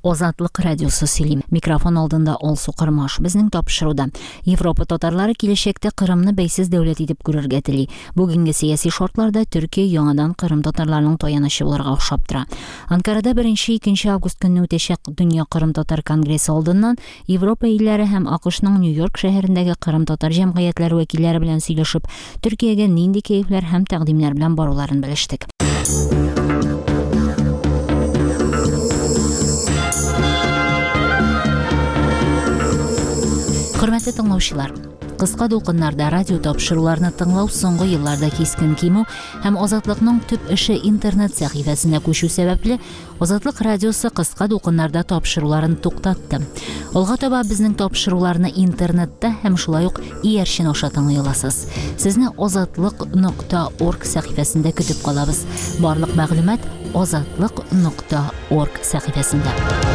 Ozatlık Radyosu söyleyeyim. Mikrofon aldığında Olsu Kırmaş. Bizning topşırıda Yevropa tatarlari kelişekte Kırımni beysiz devlet edip görürge tili. Bugünkü siyasi şartlarda Türkiye yanıdan Kırım tatarlarının toyanışı bularga oxşaptıra. Ankara'da 1-2 avgust günü öteşek Dünya Kırım Tatar Kongresi aldığından Yevropa illeri hem AQSh'ның New York şehrindeki Kırım Tatar cemiyetleri vekilleri bilen söylüşüp Türkiye'ge nindi keyifler hem taqdimler bilen barularını biliştik. Hürmetli tыңлаучылар, кыска долкыннарда радио тапшыруларны тыңлау соңгы елларда кискен кимү һәм Азатлыкның төп эше интернет сәхифәсенә күчү сәбәпле Азатлык радиосы кыска долкыннарда тапшыруларын туктатты. Алга таба безнең тапшыруларны интернетта һәм шулай ук иярчен аша тыңлый аласыз. Сезне azatlyk.org сәхифәсендә көтеп калабыз. Барлык мәгълүмат azatlyk.org сәхифәсендә.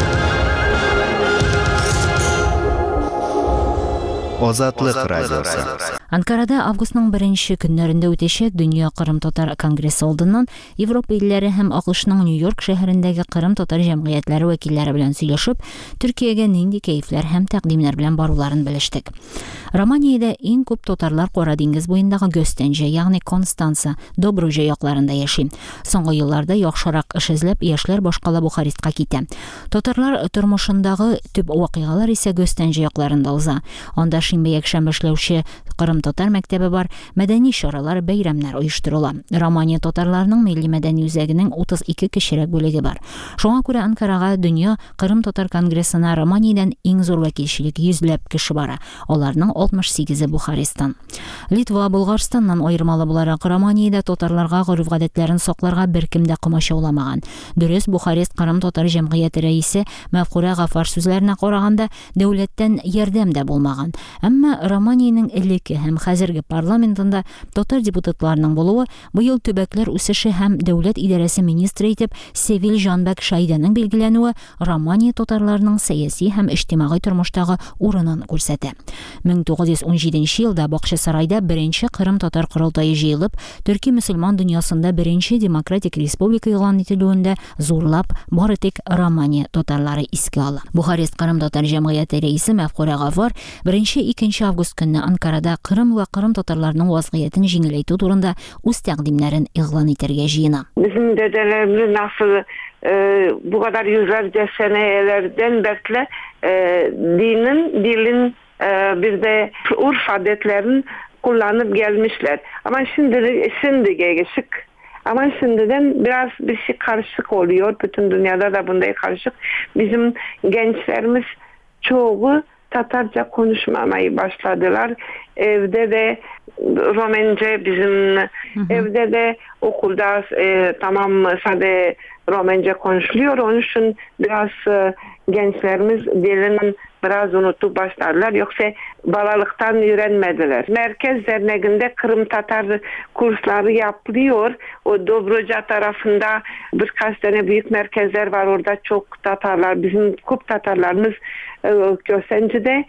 Ozatlık Radyosu. Ankara'da avgustның 1 günlerinde öteşek Dünya Kırım Tatar Kongresi olduğundan Avrupa illeri hem AQSh'ның New York şehrindeki Kırım Tatar cemiyetleri vekilleri bilen söylüşüp Türkiye'ge nindi keyifler hem taqdimler bilen barularını biliştik. Romaniyada en көп tatarlar Qora dengiz boyundagi Göstence, yani Konstansa, Dobruja yoqlarında yaşayım. Soңгы yıllarda yaxşırak iş izlep yaşlar başqala Buxarestga kite. Tatarlar turmuşundagi tüp vaqigalar ise Göstence yoqlarında uza. Onda şinbe yakşam işlevşi Kırım Tatar Mektebi var, medeni şaralar, beyramlar uyuşturula. Romaniya tatarlarının milli medeni üzeginin 32 kişilik bölegi var. Şoňa görä Ankaraga Dünya Kırım Tatar Kongresine Romaniyadan en zor vekilçilik 100 kişi bara. Onlarning 68'i Buxarestdan. Litva, Bulgaristandan ayırmalı bularak Romaniyada tatarlarga guruf-гадәтләрен сакларга беркемдә кымаша уламаган. Дөрес, Buxarest Kırım Tatar Җәмгыяте рәисе Мәфкура Гафар сүзләренә караганда дәүләттән ярдәм дә булмаган. Әмма Романиянең элекке һәм хәзерге парламентында татар депутатларының булуы быел төбәкләр үсеше һәм дәүләт идарәсе министры итеп Севил Жанбәк Шайданың билгеләнүе Романия татарларының сәяси һәм иҗтимагый тормыштагы урынын күрсәтә. 1917 елда Бакчасарайда 1-нче Кырым татар курултайы җыелып, Төрки мөселман дөньясында 1-нче демократик республика игълан ителүендә зурлап бары тик Романия татарлары искә ала. Бухарест Кырым татар җәмгыяте рәисе Мәфкура Гафар 1-2 август көнне Анкарада Кырым ва Кырым татарларының вазгыятын җиңеләйтү турында үз тәкъдимнәрен игълан итәргә җыена. Bizim dedelerimiz nasıl bu kadar yüzlerce senelerden beri dilin bir de urf adetlerini kullanıp gelmişler. Ama şimdi geçik. Ama şimdiden biraz bir şey karışık oluyor. Bütün dünyada da bunda karışık. Bizim gençlerimiz çoğu Tatarca konuşmamaya başladılar. Evde de Romence bizim evde de okulda tamam sadece Romence konuşuluyor. Onun için biraz gençlerimiz dilinin biraz unutup başladılar. Yoksa balalıktan öğrenmediler. Merkez Derneği'nde Kırım Tatar kursları yapılıyor. O Dobruca tarafında birkaç tane büyük merkezler var. Orada çok Tatarlar, bizim Kup Tatarlarımız Köstence'de,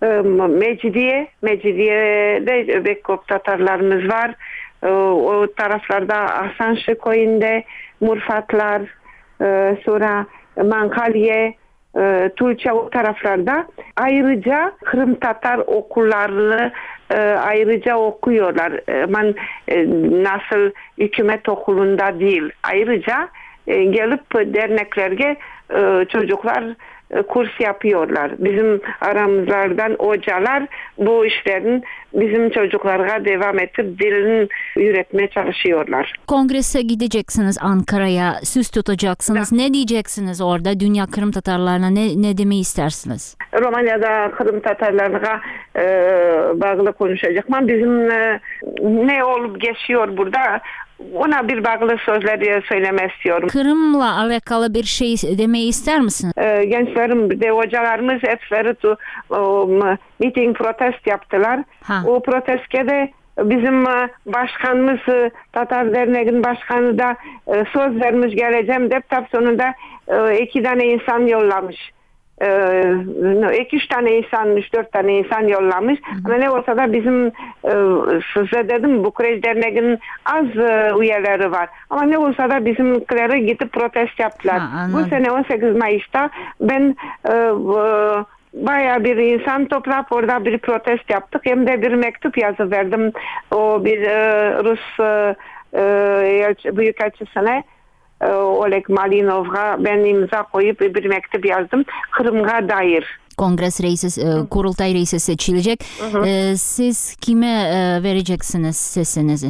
Mecidiye'de Bekop Tatarlarımız var. O taraflarda Asanşı Koyun'da Murfatlar, sonra Mankalye, Tulça o taraflarda. Ayrıca Kırım Tatar okullarını ayrıca okuyorlar. Nasıl hükümet okulunda değil. Ayrıca gelip derneklerge çocuklar kurs yapıyorlar. Bizim aramızlardan hocalar bu işlerin bizim çocuklara devam edip dilini üretmeye çalışıyorlar. Kongrese gideceksiniz Ankara'ya, söz tutacaksınız. Ne diyeceksiniz orada? Dünya Kırım Tatarlarına ne demeyi istersiniz? Romanya'da Kırım Tatarlarına bağlı konuşacağım. Bizim ne olup geçiyor burada? Ona bir bağlı sözler söylemek istiyorum. Kırım'la alakalı bir şey demeyi ister misin? Gençlerim de hocalarımız hepsleri miting protest yaptılar. O protestte bizim başkanımız Tatar Derneği'nin başkanı da söz vermiş geleceğim deyip sonunda 2 tane insan yollamış. 2-3 tane insan, 3-4 tane insan yollamış. Ama ne olsa da bizim size dedim Bukarest Derneği'nin az üyeleri var. Ama ne olsa da bizimkileri gidip protest yaptılar. Bu sene 18 Mayıs'ta ben bayağı bir insan toplayıp orada bir protest yaptık. Hem de bir mektup yazı verdim. O bir Rus büyükelçisine, Oleg Malinov'a ben imza koyup bir mektup yazdım. Kırım'a dair. Kongres reisi, kurultay reisi seçilecek. Siz kime vereceksiniz sesinizi?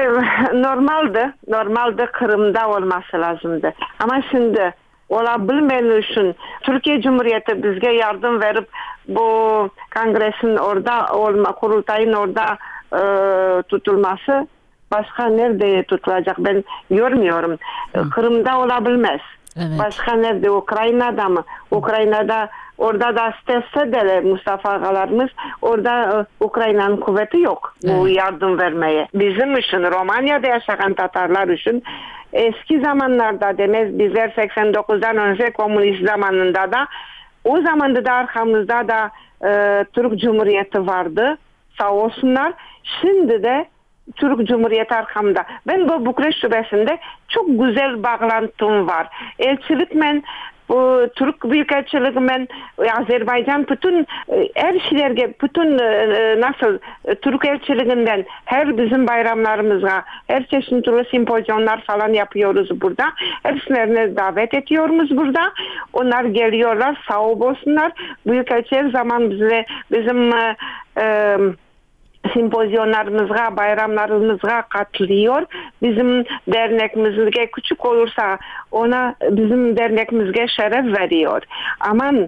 Normalde Kırım'da olması lazımdı. Ama şimdi olabilmeyen için Türkiye Cumhuriyeti bizge yardım verip bu kongresin orada kurultayın orada tutulması başka nerede tutulacak ben görmüyorum. Kırım'da olabilmez. Evet. Başka nerede? Ukrayna'da mı? Ukrayna'da orada da istese de Mustafa ağalarımız orada Ukrayna'nın kuvveti yok bu yardım vermeye. Bizim için Romanya'da yaşayan Tatarlar için eski zamanlarda demez bizler 89'dan önce komünist zamanında da o zamanda da arkamızda da Türk Cumhuriyeti vardı. Sağ olsunlar. Şimdi de Türk Cumhuriyeti arkamda. Ben bu Bukarest şubesinde çok güzel bağlantım var. Elçilikmen, bu Türk Büyükelçilikmen, Azerbaycan bütün her şeylerge, bütün nasıl Türk elçiliğinden her bizim bayramlarımızga, her çeşitli simpozyonlar falan yapıyoruz burada. Hepsine davet ediyoruz burada. Onlar geliyorlar, sağ olsunlar. Büyükelçi her zaman bizim simpozyonlarımızga, bayramlarımızga katılıyor. Bizim dernekimizge küçük olursa ona bizim dernekimizge şeref veriyor. Aman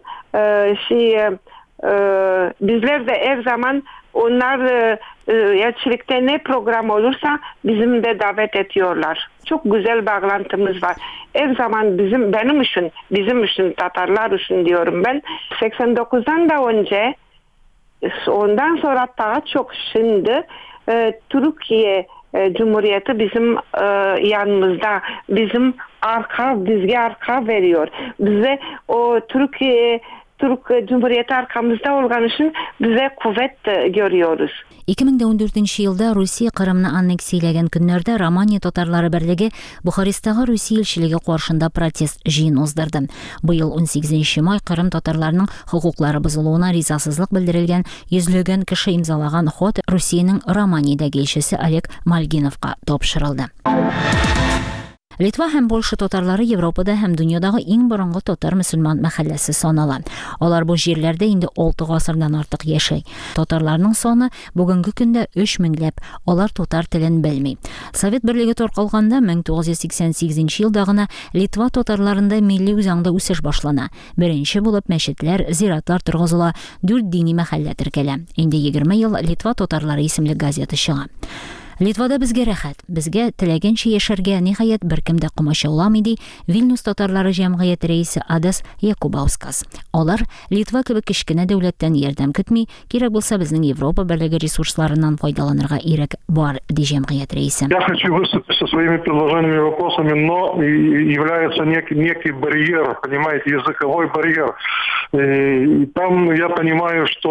bizler de her zaman onlar elçilikte ne program olursa bizim de davet ediyorlar. Çok güzel bağlantımız var. Her zaman bizim için Tatarlar için diyorum ben. 89'dan da önce ondan sonra daha çok şimdi Türkiye Cumhuriyeti bizim yanımızda, bizim bizge arka veriyor. Bize o Türk Cumhuriyeti arkamızda olgan için bize kuvvet görüyoruz. 2014 yılda Rusya Kırım'ını anneksiyelegen günlerde Romanya Tatarları Birligi Buxarest'tagi Rusya elçiligi qarşında protest jin ozdurdu. Bu yıl 18 may Kırım Tatarlarının hukuklары buzuluğuna rizasızlık bildirilgen yüzlögen kişi imzalagan xot Rusya'nın Romanya'dagi elçisi Oleg Malginovga topşırıldı. Litva hem Polşa tatarları Yevropada hem dünyadagi eng burungi tatar musulmon mahallasi sanala. Ular bu yerlarda endi 6 asırdan ortiq yaşay. Tatarlarning soni bugungi kunda 3 minglab. Ular tatar tilini bilmay. Sovet birligi tarqalganda 1988 yildagina Litva tatarlarında milliy o'zangda o'sish boshlana. Birinchi bo'lib masjidlar, ziyoratlar turg'izila, 4 diniy mahalla tirkala. Endi 20 yil Litva tatarlari ismli gazeta chiqa. Litvada bizga rahat, bizga tilagancha yasharga nihoyat bir kimda qumasha olamidi Vilnius tatarlari jamg'iyati raisi Adas Yakubauskas. Ular Litva kabi kichkina davlatdan yordam kutmay, kerak bo'lsa bizning Yevropa birligi resurslaridan foydalanirga erk bor, deydi jamg'iyat raisi. Я хочу выступить со своими предложениями и вопросами, но является некий барьер, понимаете, языковой барьер. И там я понимаю, что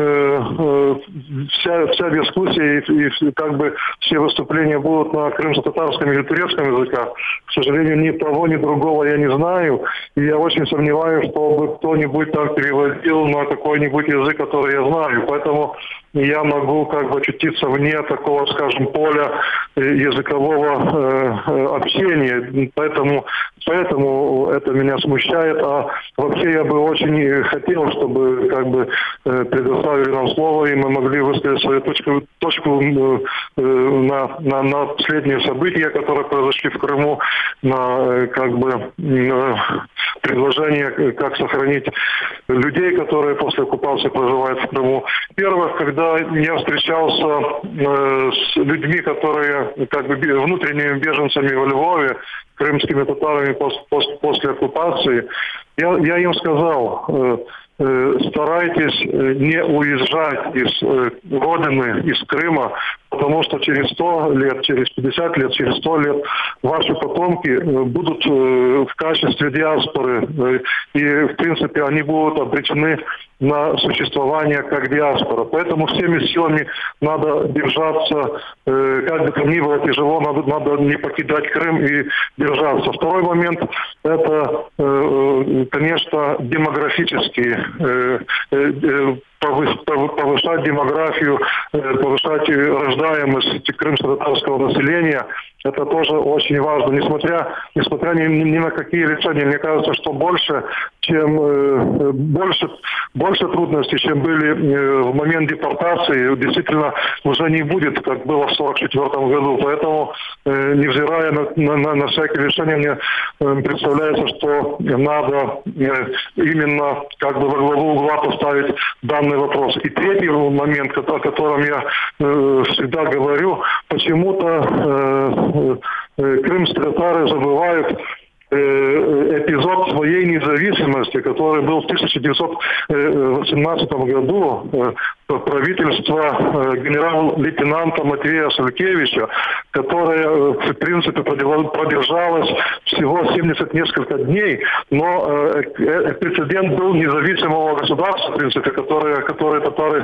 вся дискуссия и как бы все выступления будут на крымско-татарском или турецком языках. К сожалению, ни того, ни другого я не знаю. И я очень сомневаюсь, чтобы кто-нибудь так переводил на какой-нибудь язык, который я знаю. Поэтому я могу как бы очутиться вне такого, скажем, поля языкового общения. Поэтому это меня смущает. А вообще я бы очень хотел, чтобы как бы предоставили нам слово, и мы могли высказать свою точку на последние события, которые произошли в Крыму, на как бы предложение, как сохранить людей, которые после оккупации проживают в Крыму. Первое, когда я встречался с людьми, которые как бы внутренними беженцами во Львове, крымскими татарами после оккупации, я им сказал: старайтесь не уезжать из родины, из Крыма, потому что через 100 лет, через 50 лет, через 100 лет ваши потомки будут в качестве диаспоры, и, в принципе, они будут обречены на существование как диаспора. Поэтому всеми силами надо держаться, как бы то ни было тяжело, надо не покидать Крым и держаться. Второй момент – это, конечно, демографические, повышать демографию, повышать рождаемость крымско-татарского населения. Это тоже очень важно. Несмотря ни на какие решения, мне кажется, что больше трудностей, чем были в момент депортации, действительно уже не будет, как было в 1944 году. Поэтому, невзирая на всякие решения, мне представляется, что надо именно как бы во главу угла поставить данный вопрос. И третий момент, о котором я всегда говорю, почему-то крымские татары забывают эпизод своей независимости, который был в 1918 году. Правительство генерал-лейтенанта Матвея Сулькевича, которое, в принципе, продержалось всего 70 несколько дней, но прецедент был независимого государства, в принципе, которые татары,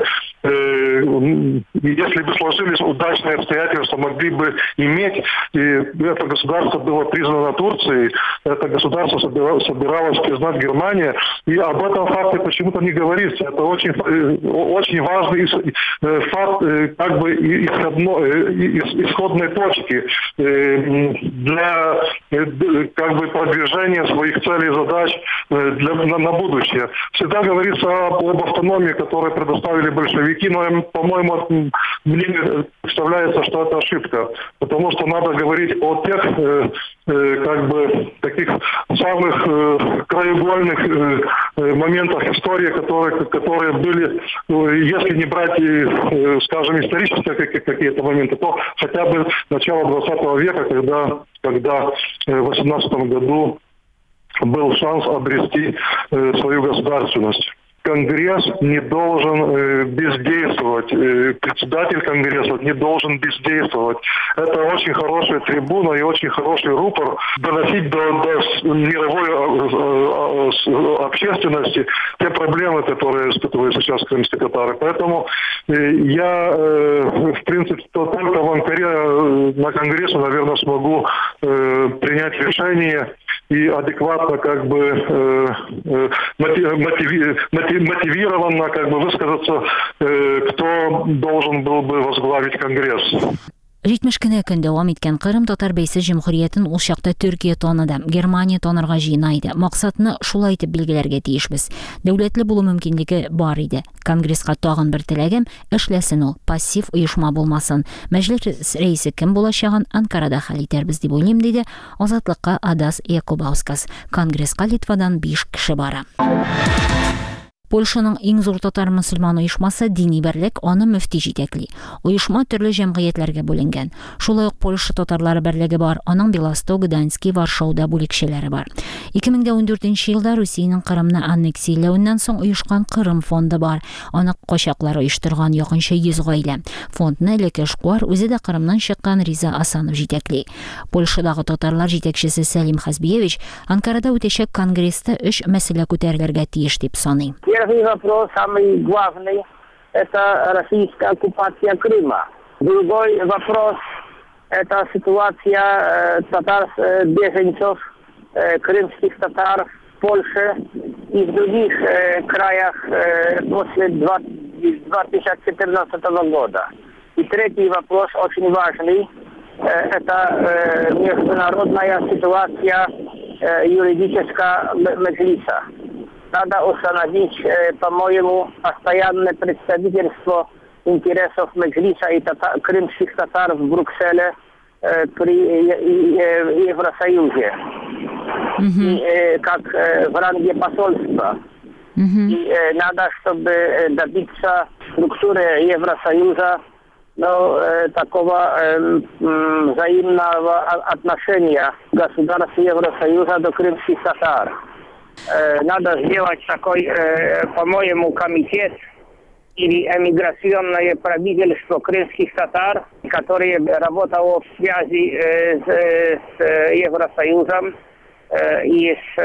если бы сложились удачные обстоятельства, могли бы иметь. И это государство было признано Турцией, это государство собиралось признать Германия, и об этом факте почему-то не говорится. Это очень важный факт, как бы исходной точки для как бы продвижения своих целей и задач на будущее. Всегда говорится об автономии, которую предоставили большевики, но, по-моему, мне представляется, что это ошибка, потому что надо говорить о тех как бы таких самых краеугольных моментах истории, которые были, если не брать, скажем, исторические какие-то моменты, то хотя бы начало 20 века, когда в 18 году был шанс обрести свою государственность. Конгресс не должен бездействовать, председатель Конгресса не должен бездействовать. Это очень хорошая трибуна и очень хороший рупор доносить до мировой общественности те проблемы, которые испытывают сейчас крымские татары. Поэтому я, в принципе, только в Анкаре на Конгрессе, наверное, смогу принять решение и адекватно как бы мотивированно как бы высказаться, кто должен был бы возглавить Конгресс. Җитмеш кенә көн дәвам иткән Кырым татар бәйсез җумһуриятен ул чакта Төркия таныды, Германия танырга җыена иде. Максатны шулай итеп билгеләргә тиешбез. Дәүләтле булу мөмкинлеге бар иде. Конгресска тагын бер теләгем эшләсен ул, пассив оешма булмасын. Мәҗлес рәисе кем булачагын Анкарада хәл итәрбез дип уйлыйм, диде Азатлыкка Адас Якубаускас. Конгресска Литвадан 5 кеше бара. Польшаның иң зур татар мөселман оешмасы Дини берлек аны мөфти җитәкли. Оешма төрле җәмгыятьләргә бүленгән. Шулай ук Польша татарлары берлеге бар, аның Белосток, Гданьск, Варшауда бүлекчәләре бар. 2014 елда Русиянең Кырымны аннексияләүеннән соң оешкан Кырым фонды бар. Аны качаклар оештырган якынча 100 гаилә. Фондны Лекешкуар үзе дә Кырымнан чыккан Риза Асанов җитәкли. Польшадагы татарлар җитәкчесе Сәлим Хазбиевич Анкарада үтәчәк конгресста 3 мәсьәлә күтәрелергә тиеш дип саный. Первый вопрос, самый главный, это российская оккупация Крыма. Другой вопрос, это ситуация беженцев, крымских татар в Польше и в других краях после 2014 года. И третий вопрос, очень важный, это международная ситуация юридическая Меджлиса. Надо установить, по-моему, постоянное представительство интересов Меджлиса и крымских татар в Брюсселе при Евросоюзе. И, как в ранге посольства. И надо, чтобы добиться структуры Евросоюза, такого взаимного отношения государств Евросоюза до крымских татар. Надо сделать такой, по-моему, комитет или эмиграционное правительство крымских татар, которое работало в связи с Евросоюзом и с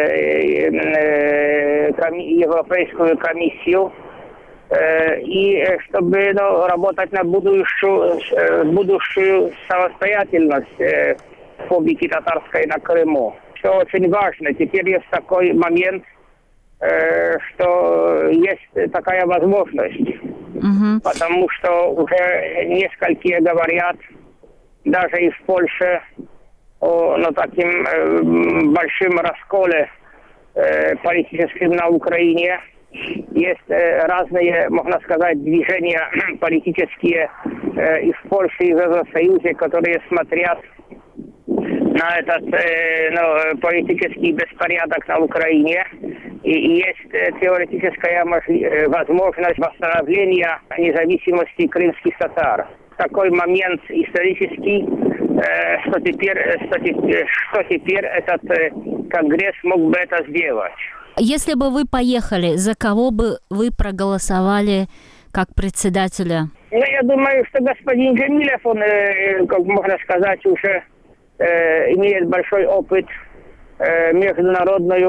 Европейскую комиссию, и чтобы работать на будущую самостоятельность республики татарской на Крыму. Что очень важно. Теперь есть такой момент, что есть такая возможность. Потому что уже несколько говорят, даже и в Польше, о таким большим расколе политическим на Украине. Есть разные, можно сказать, движения политические и в Польше, и в Евросоюзе, которые смотрят на этот политический беспорядок на Украине. И есть теоретическая возможность восстановления независимости крымских татар. Такой момент исторический, что теперь этот Конгресс мог бы это сделать. Если бы вы поехали, за кого бы вы проголосовали как председателя? Я думаю, что господин Джемилев, он, как можно сказать, уже имеет большой опыт международный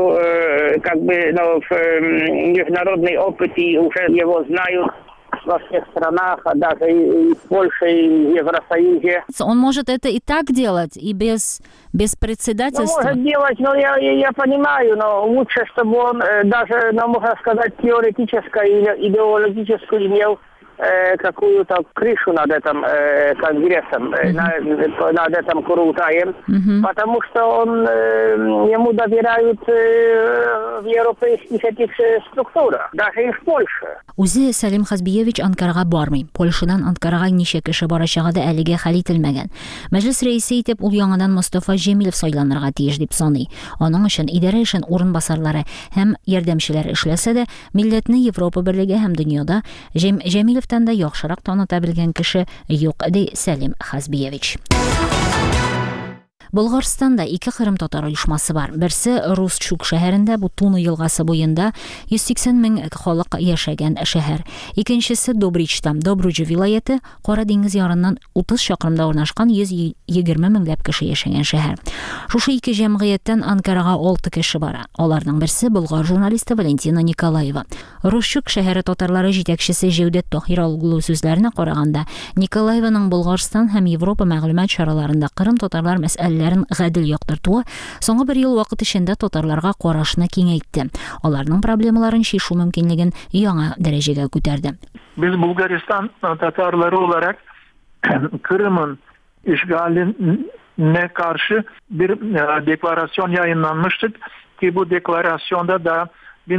опыт, и уже его знают во всех странах, а даже и в Польше, и в Евросоюзе. Он может это и так делать, и без председательства? Может делать, но я понимаю, но лучше, чтобы он даже, можно сказать, теоретически или идеологически имел какую-то крышу над этим конгрессом, над этим Курултаем, потому что ему доверяют в европейских этих структурах, даже и в Польше. Үзе Сәлим Хазбиевич Анкарага бармый. Польшадан Анкарага ничә кеше барачагы да әлегә хәл ителмәгән. Мәҗлес рәисе итеп ул яңадан Мустафа Җәмилев сайланырга тиеш дип саный. Аның өчен идарә эшен урынбасарлары һәм ярдәмчеләре эшләсә дә, милләтне Европа берлеге һәм дөньяда Җәмилевтән дә яхшырак таныта белгән кеше юк, ди Сәлим Хазбиевич. Болгарстанда 2 Кырым татар оешмасы бар. Берсе Русчук шәһәрендә, бу Туны елгасы буенда 180 мең халык яшәгән шәһәр. Икенчесе Добричта, Добруҗа вилаяты, Кара диңгез ярыннан 30 чакрымда урнашкан 120 меңләп кеше яшәгән шәһәр. Шушы ике җәмгыятьтән Анкарага 6 кеше бара. Аларның берсе болгар журналисты Валентина Николаева. Русчук шәһәре татарлары җитәкчесе Җәүдәт Таһир Алгулу сүзләренә караганда, Николаеваның Болгарстан һәм Европа мәгълүмат чараларында Кырым татарлар мәсьәләләрен гадел яктыртуы соңгы 1 ел вакыт эчендә татарларга карашны киңәйтте. Аларның проблемаларын чишү мөмкинлеген яңа дәрәҗәгә күтәрде. Biz Bulgaristan Tatarları olarak Kırım'ın işgaline karşı bir deklarasyon yayınlanmıştık ki bu deklarasyonda da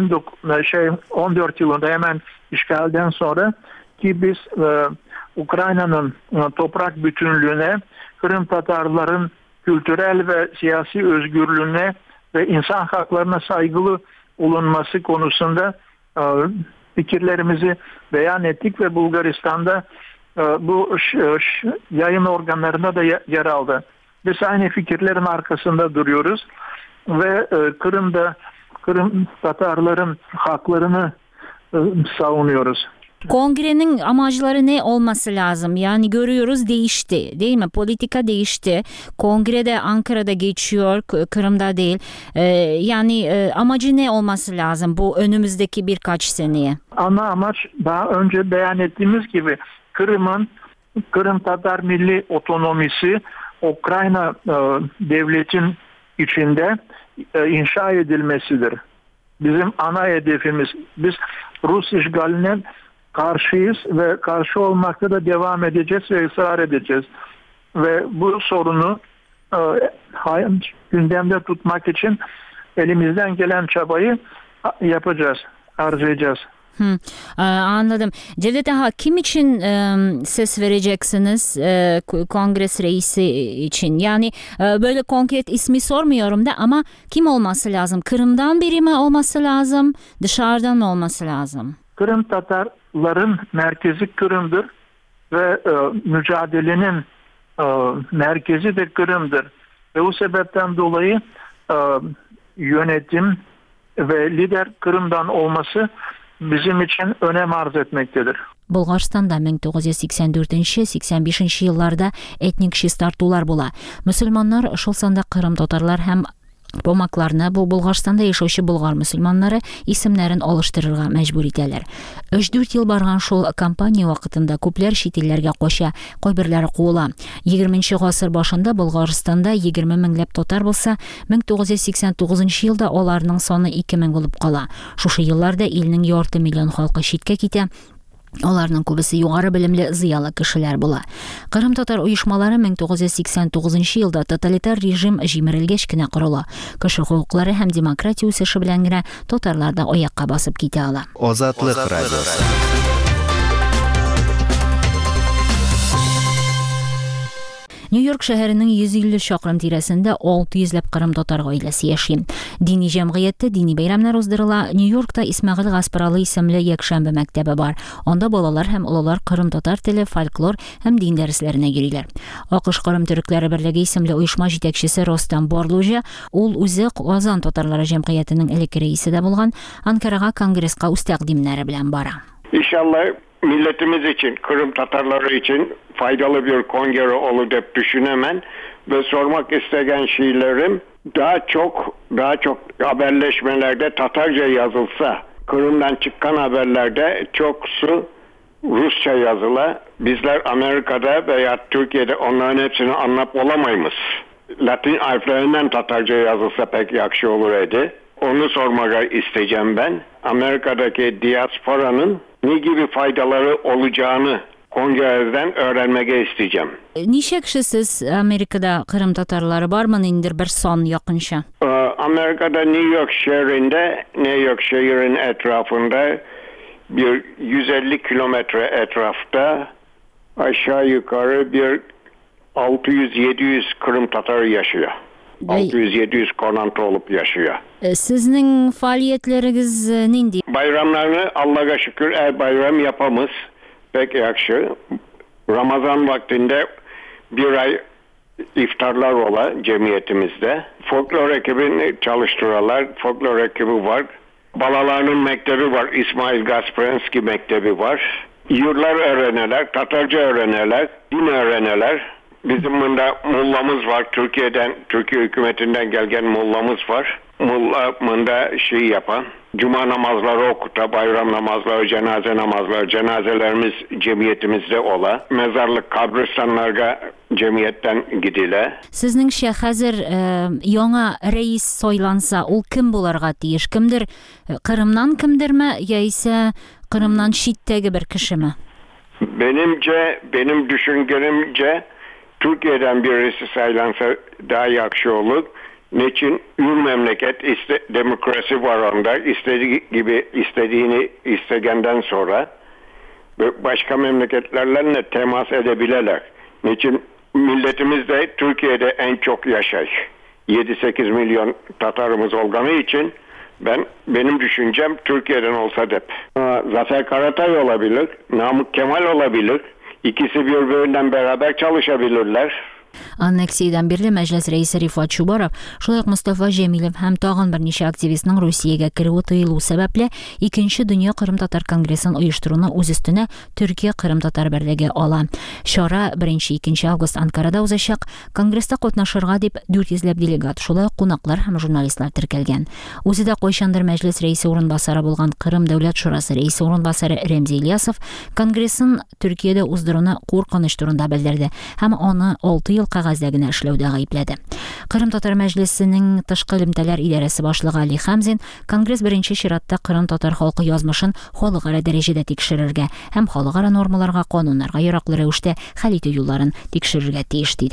14 yılında hemen işgalden sonra ki biz Ukrayna'nın toprak bütünlüğüne, Kırım Tatarların kültürel ve siyasi özgürlüğüne ve insan haklarına saygılı olunması konusunda fikirlerimizi beyan ettik ve Bulgaristan'da bu yayın organlarında da yer aldı. Biz aynı fikirlerin arkasında duruyoruz ve Kırım Tatarların haklarını savunuyoruz. Kongrenin amacları ne olması lazım? Yani görüyoruz değişti, değil mi? Politika değişti. Kongrede Ankara'da geçiyor, Kırım'da değil. Yani amacı ne olması lazım bu önümüzdeki birkaç seneye? Ana amaç daha önce beyan ettiğimiz gibi Kırım Tatar Milli Otonomisi Ukrayna devletin içinde inşa edilmesidir. Bizim ana hedefimiz. Biz Rus işgaline karşıyız ve karşı olmakta da devam edeceğiz ve ısrar edeceğiz. Ve bu sorunu gündemde tutmak için elimizden gelen çabayı yapacağız, harcayacağız. Anladım. Cevdet Ağa, kim için ses vereceksiniz kongres reisi için? Yani böyle konkret ismi sormuyorum da ama kim olması lazım? Kırım'dan biri mi olması lazım? Dışarıdan mı olması lazım? Kırım Tatarların merkezi Kırım'dır ve mücadelenin merkezi de Kırım'dır. Ve bu sebepten dolayı yönetim ve lider Kırım'dan olması bizim için önem arz etmektedir. Bulgarstanda 1984-85 yıllarda etnik şis tartулар була. Müslümanlar şol sanda Kırım tatarlar hem Pomaklarını bu Bulgarstanda yaşaучы bulgar müslümanları isimlerin alıştırırга мәҗбүр итәләр. 3-4 yıl bargan şol kampanya вакытында күпләр чит илләргә кача, кайберләре куыла. 20нче гасыр башында Bulgarstanda 20 меңләп татар булса, 1989 елда аларның саны 2000 булып кала. Шушы елларда илнең ярты миллион халкы читкә китә. Аларның күбесе югары белемле зыялы кешеләр була. Кырым татар оешмалары 1989 елда тоталитар режим җимерелгәч кенә корыла. Кеше хукуклары һәм демократия үсеше белән генә татарлар да аякка басып китә ала. Азатлык радиосы. Нью-Йорк шәһәренең 150 чакрым тирәсендә 600ләп Кырым татар гаиләсе яши. Дини җәмгыятьтә дини бәйрәмнәр уздырыла. Нью-Йоркта Исмәгыйль Гаспаралы исемле якшәмбе мәктәбе бар. Анда балалар һәм уллар Кырым татар теле, фольклор һәм дин дәресләренә йөриләр. АКШ Кырым төрекләре берлеге исемле оешма җитәкчесе Ростам Борлужа, ул үзе Казан татарлары җәмгыятенең элекке рәисе дә булган, Анкарага конгресска үз тәкъдимнәре белән бара. İnşallah milletimiz için, Kırım Tatarları için faydalı bir kongre olur diye düşünemem ve sormak isteyen şeylerim daha çok haberleşmelerde Tatarca yazılsa, Kırım'dan çıkan haberlerde çoksu Rusça yazıla. Bizler Amerika'da veya Türkiye'de onların hepsini anlap olamayız. Latin harflerinden Tatarca yazılsa pek yakşı olur idi. Onu sormaya isteyeceğim ben. Amerika'daki diasporanın ne gibi faydaları olacağını kongreden öğrenmeye isteyeceğim. Ничек siz Amerika'da Kırım tatarları var mı indir bir son yakınşa? Amerika'da New York şehrin etrafında bir 150 kilometre etrafta aşağı yukarı bir 600-700 Kırım Tatarı yaşıyor. 600-700 konantı olup yaşıyor. Sizin faaliyetleriniz nindi? Bayramlarını Allah'a şükür bayram yapamız. Pek yakşı. Ramazan vaktinde bir ay iftarlar ola cemiyetimizde. Folklor ekibini çalıştırırlar. Folklor ekibi var. Balalarının mektebi var. İsmail Gasparenski mektebi var. Yurtlar öğrenirler. Tatarca öğrenirler. Din öğrenirler. Bizim bunda mullamız var. Türkiye hükümetinden gelgen mullamız var. Mulla bunda yapan. Cuma namazları okuta, bayram namazları, cenaze namazları, cenazelerimiz cemiyetimizde ola. Mezarlık kabristanlarga cemiyetten gidile. Sizningçe hazır yana reis soylansa, ol kim bularga tiyiş? Kimdir? Kırımdan kimdirmi? Ya ise Kırımdan şittegi bir kişi mi? Benim düşüncemce Türkiye'den birisi saylansa daha yakşı olur. Niçin? Ür memleket demokrasi var onda. İstediğini istegenden sonra başka memleketlerle temas edebilirler. Niçin? Milletimiz de Türkiye'de en çok yaşay. 7-8 milyon Tatarımız olduğu için benim düşüncem Türkiye'den olsa dep. Zafer Karatay olabilir, Namık Kemal olabilir. İkisi birbirinden beraber çalışabilirler. Аннексиядан бирле мәҗлес рәисе Рифат Чубаров, шулай ук Мустафа Җәмилев һәм тагын берничә активистның Русиягә керүе тыелу сәбәпле 2нче дөнья Кырым татар конгрессын оештыруны үз өстенә Төркия Кырым татар берлеге ала. Чара 1-2 август Анкарада узачак. Конгресста катнашырга дип 400ләп делегат, шулай ук кунаклар һәм журналистлар теркәлгән. Үзе дә кайчандыр мәҗлес рәисе урынбасары булган Кырым дәүләт шурасы рәисе урынбасары Ремзи Ильясов конгрессын Төркиядә уздыруны куркыныч турында белдерде һәм аны 6 ел кәгазьдә генә эшләүдә гаепләде. Кырым татар мәҗлесенең тышкы элемтәләр идарәсе башлыгы Али Хамзин конгресс беренче чиратта Кырым татар халкы язмышын халыкара дәрәҗәдә тикшерергә һәм халыкара нормаларга, кануннарга яраклы рәвештә хәл итү юлларын тикшерергә тиеш диде.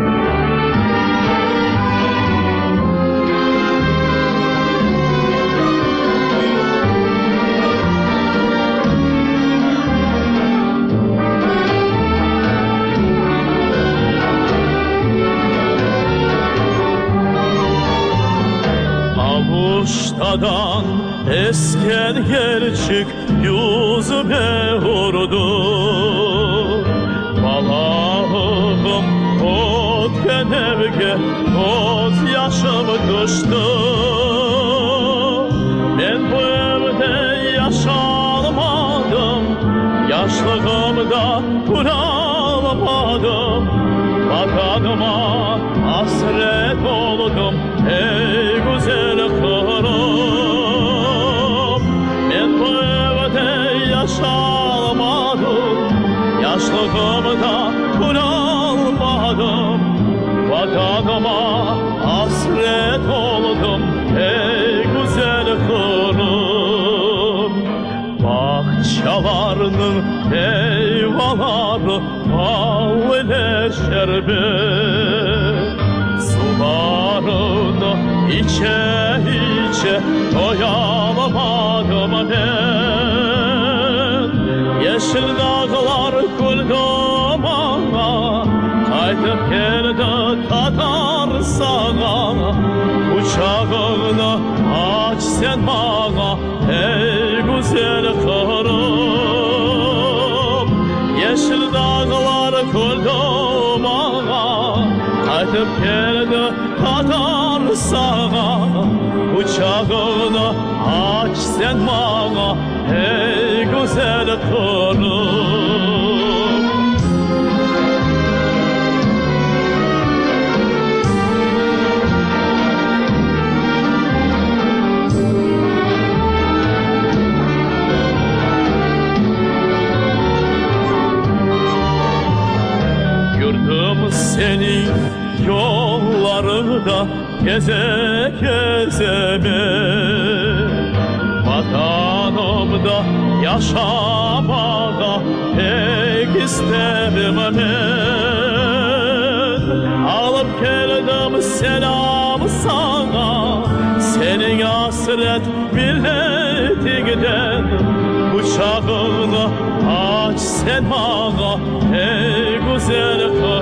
Avuştadan esken gerçek yüzüme vurdu. Balağım o kenevge göz yaşım düştü. Ben bu evde yaşam kuralamadım. Vatanıma hasret oldum ey güzel kırım. Ben bu evde yaşamadım, yaşlığımda kuralmadım. Vatanıma hasret oldum ey güzel kırım. Bahçalarının meyveleri bal ile şerbet, sularını içe içe doyalamadım ben. Yeşil dağlar kuldumana kaytıp geldi Tatar sana. Uçağını aç sen bana ey güzel kırım. Yeşil dağlar kuldumana kaytıp geldi Tatar sana. Uçağını aç sen bana ey güzel kırım. Seni yollarında geze geze ben, vatanımda yaşamada pek isterim ben. Alıp geldim selam sana, senin hasret milletinden. Uçağını aç sen bana ey güzel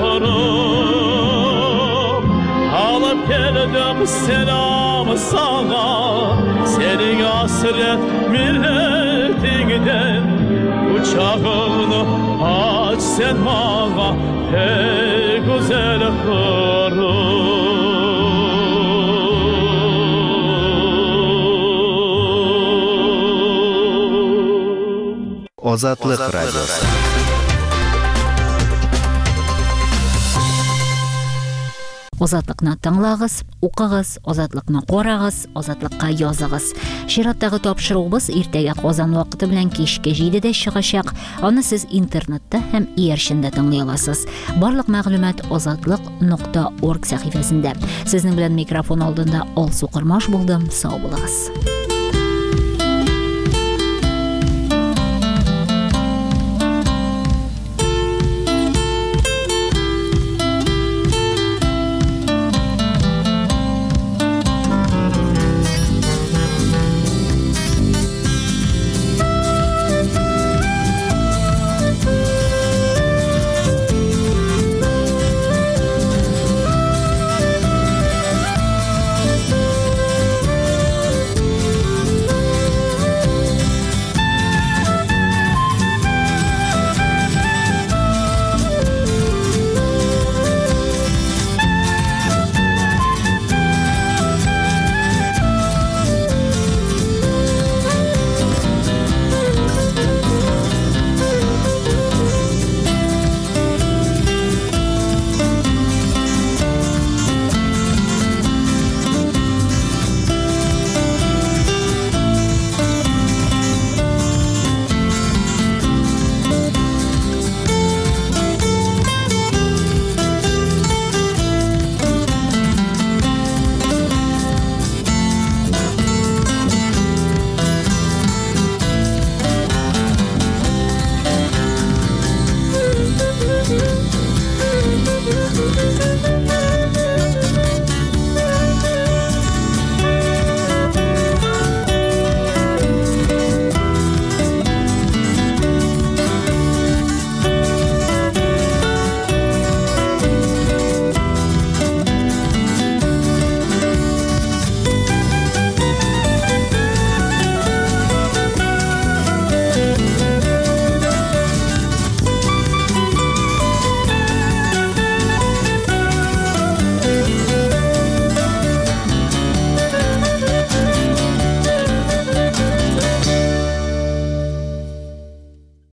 kırım. Alıp geldim selam sana, senin hasret milletinden. Uçağını aç sen bana ey güzel kırım. Ozatlık Radyosu. Озатлыкны тыңлагыз, укыгыз, озатлыкны карагыз, озатлыкка языгыз. Шираттагы тапшыруыбыз иртәгә Казан вакыты белән кичке 7дә чыгачак. Аны сез интернетта һәм иярчендә тыңлый аласыз. Барлык мәгълүмат ozatlyk.org сәхифәсендә. Сезнең белән микрофон алдында Алсу Кырмаш булдым. Сау булыгыз.